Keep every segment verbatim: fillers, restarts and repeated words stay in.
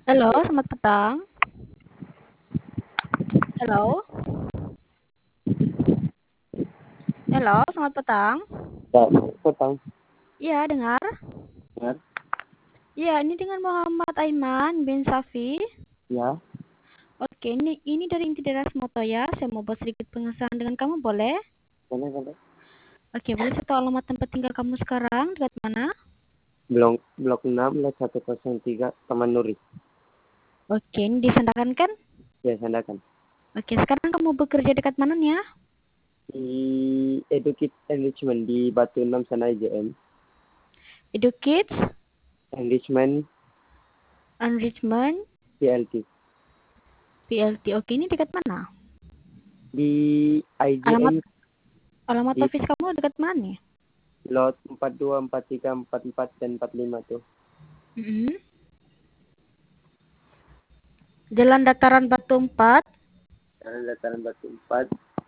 Halo, selamat petang. Halo. Halo, selamat petang. Ya, petang. Iya, dengar? Ya, Iya, ini dengan Muhammad Aiman bin Safi. ya, Oke, ini ini dari Inti Deras Moto ya. Saya mau buat sedikit pengesahan dengan kamu, boleh? boleh, boleh. Oke, boleh saya tahu alamat tempat tinggal kamu sekarang? Dekat mana? Blok, blok enam, lot satu nol tiga, Taman Nuri. Oke, ini di Sandakan kan? Ya, Sandakan. Oke, sekarang kamu bekerja dekat mananya? Di Educate Enrichment di Batu Enam sana I J M. Educate, Enrichment Enrichment, P L T. P L T. Oke, ini dekat mana? Di Alamat I J M alamat di office kamu dekat mana nih? lot empat dua, empat tiga, empat empat, dan empat lima tuh. Mm-mm. Jalan Dataran Batu empat. Jalan Dataran Batu empat.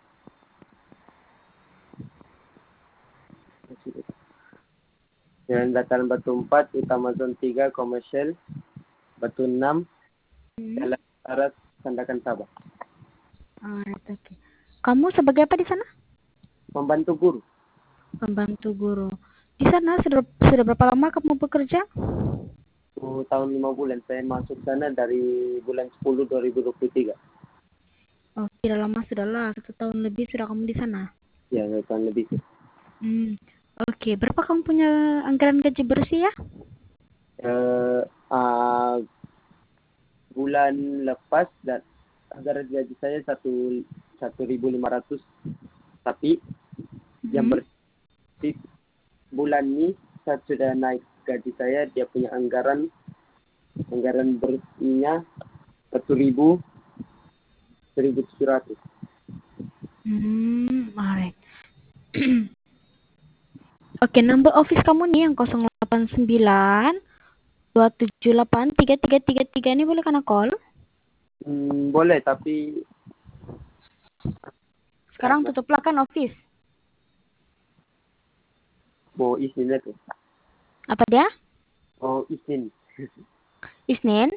Jalan Dataran Batu empat, Utama Zone tiga, Komersial, Batu enam, Hmm. Jalan Barat, Sandakan Sabah. Alright, oke. Kamu sebagai apa di sana? Membantu guru. Pembantu guru. Di sana sudah sudah berapa lama kamu bekerja? Satu tahun lima bulan. Saya masuk sana dari bulan sepuluh dua ribu dua puluh tiga. Oh, tidak lama sudahlah, satu tahun lebih sudah kamu di sana. Ya, satu tahun lebih. Hmm. Oke, berapa kamu punya anggaran gaji bersih ya? Eh, ah, bulan lepas dan anggaran gaji saya satu satu ribu lima ratus. Tapi yang Hmm. bersih bulan ini saya sudah naik gaji saya, dia punya anggaran anggaran bersihnya satu ribu seribu tujuh ratus. Hmm, alright. Oke, number office kamu nih yang nol delapan sembilan dua tujuh delapan tiga tiga tiga tiga ini boleh kena call? Hmm, boleh, tapi Sekarang tutuplah kan office. mau izinnya tuh. Apa dia? Mau izin. Isnin?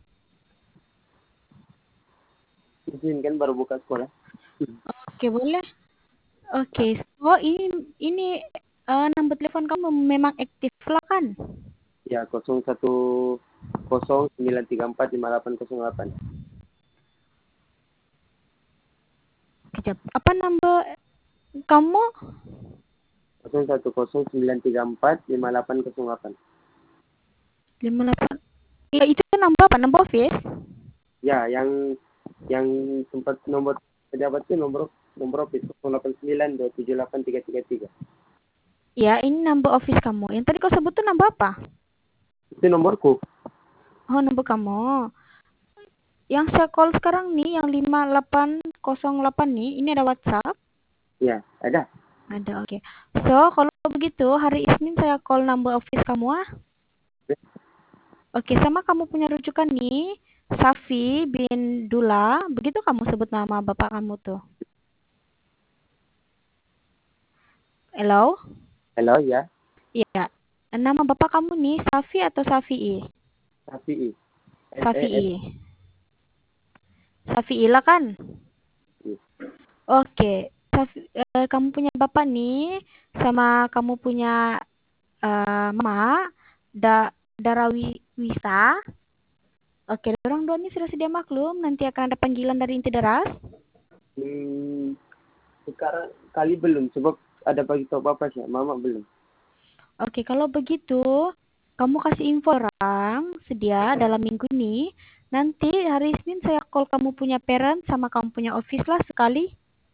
Izin kan baru buka sekolah. Oke, boleh. Oke, so ini ini eh, nomor telepon kamu memang aktif lah kan? Ya, nol satu nol sembilan tiga empat lima delapan nol delapan. Kejap. Apa nomor kamu? nol satu nol sembilan tiga empat lima delapan nol delapan. lima delapan. Ya, itu nomor apa? Nomor office? Ya, yang yang tempat nomor pejabat itu nomor nomor office nol delapan sembilan dua tujuh delapan tiga tiga tiga. Ya, ini nomor office kamu. Yang tadi kau sebut tuh nomor apa? Itu nomorku. Oh, nomor kamu. Yang saya call sekarang nih, yang lima delapan nol delapan nih, ini ada WhatsApp? Ya, ada. Ada, oke. So, kalau begitu, hari Isnin saya call nomor office kamu ah. Oke, sama kamu punya rujukan nih, Safi bin Dula. Begitu kamu sebut nama bapak kamu tuh. Hello? Halo, ya. Iya. Nama bapak kamu nih, Safi atau Safi'i? Safi. S E F. Safi'i. Safi'i lah kan? Oke. Safi, eh, kamu punya bapak nih, sama kamu punya eh, mama, da, Darawi Wisa. Oke, orang dua ini sudah sedia maklum. Nanti akan ada panggilan dari inti deras. Hmm, sekarang kali belum sebab ada bagi tahu bapak sih, mama belum. Oke, kalau begitu, kamu kasih info orang sedia dalam minggu ini. Nanti hari Senin saya call kamu punya parent sama kamu punya office lah sekali.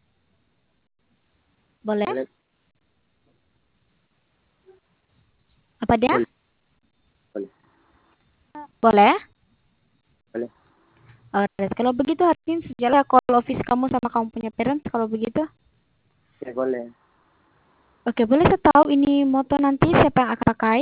Boleh? Boleh, Apa dia? boleh, boleh, Boleh? boleh. Alright, kalau begitu hari Senin sejalan call office kamu sama kamu punya parents kalau begitu. Ya, boleh. Oke, boleh saya tahu ini moto nanti siapa yang akan pakai?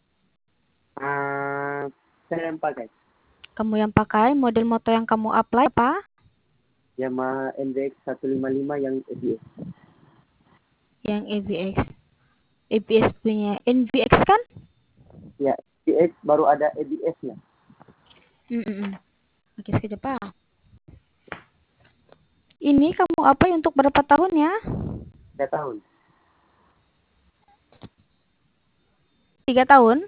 Ah, saya yang pakai Kamu yang pakai, model moto yang kamu apply apa? Yamaha N D X seratus lima puluh lima yang A B S. Yang A B X. A B S punya N V X kan? Ya, A B S baru ada A B S-nya. Mm, mm, mm. Oke, sekejap Pak. Ini kamu apa untuk berapa tahun ya? Tiga tahun. Tiga tahun?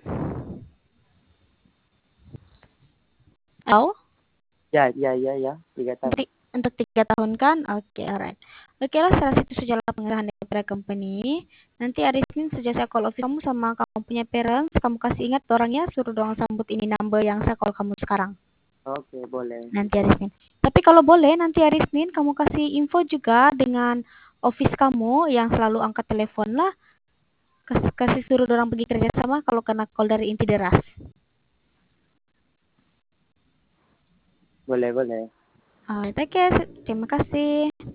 Oh, Ya, ya, ya, ya. Tiga tahun. untuk, untuk tiga tahun kan? Oke, alright. Oke lah, saya rasa itu sajalah pengerahan daripada company. Nanti hari Senin sejak saya call office kamu sama kamu punya parents, kamu kasih ingat orangnya, suruh dorang sambut ini number yang saya call kamu sekarang. Oke, boleh. Nanti hari Senin. Tapi kalau boleh nanti hari Senin kamu kasih info juga dengan office kamu yang selalu angkat telepon lah. Kasih, kasih suruh orang pergi kerja sama kalau kena call dari inti deras. Boleh, boleh. Alright, oke. Terima kasih.